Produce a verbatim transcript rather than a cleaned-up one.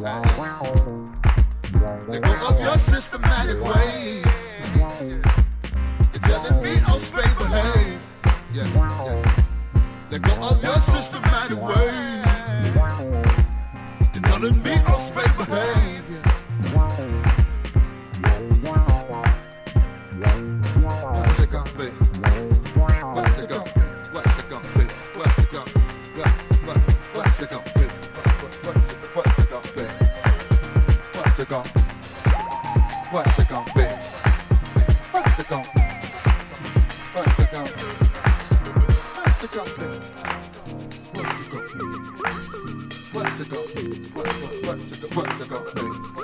Let go of your systematic ways. You're telling me I'll stay behave. Yeah, yeah. Let go of your systematic ways. You're telling me I'll stay behave. What's it gonna be? What's it gonna be? What's it gonna be? What's it gonna be? What's it gonna be? What's it gonna be? What's it gonna be? What's it gonna be? What's it gonna be? What's it gonna be? What's it gonna be? What's it gonna be? What's it gonna be? What's it gonna be? What's it gonna be?